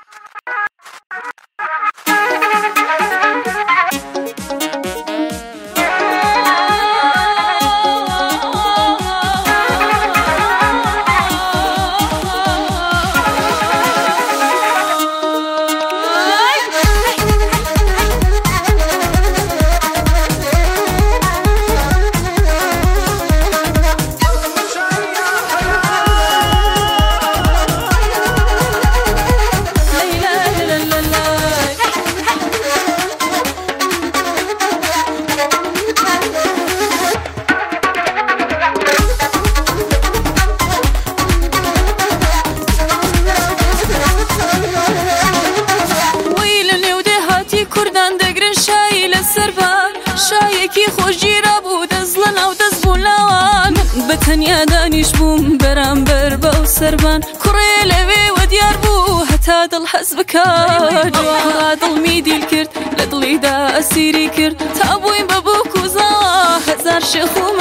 تەنیا دانیش بووم بەرامبەر بەو سەربان کوڕێ لەوێ وە دیار بوو هەتا دڵ حەز بکات وا دڵمی دیل کرد لە دڵیدا ئەسیری کرد تا بووین بە بووک و زاوا هەزار شێخ و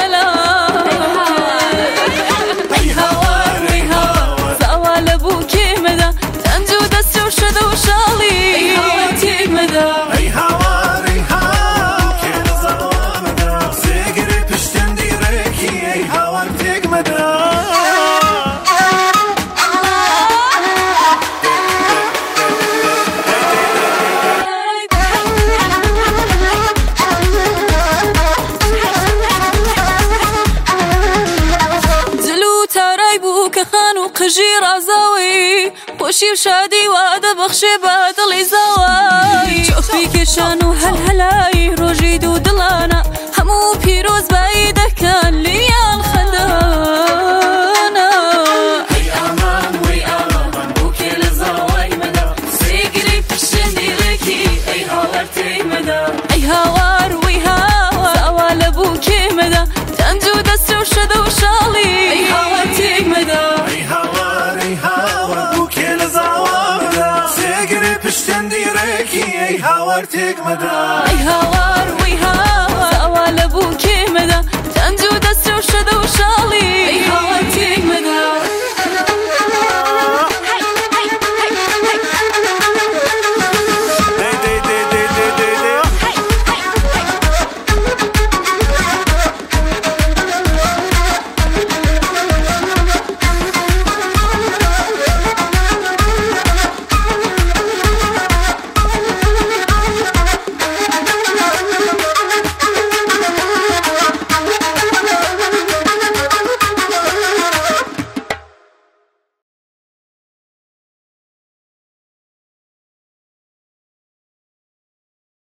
مەلای هاوار زاوا لە بووکێ مەدا تەنج و دەست و شەدە و شاڵی هاوار تێک مەدا قژی ڕازاوی خۆشی و شادی وا دەبەخشێ بە دڵی زاوای چۆفی کێشان و هەلهەلای ڕۆژی دوو دڵانە هەموو پیرۆز بایی دەکەن لیان خەندانە ئەی ئامان وەی ئامان بووکێ لە زاوای مەدا سێگری پشتێنیرێکی ئەی هاوار تێی مەدا ئەی هاوار وەی هاوار زاوا لە بووکێ مەدا تەنج و دەستە و شەدە و شاڵی ئەی هاوار تێی مەدا پشتێن دیرێکی ئەی هاوار تێک مەدا ئەی هاوار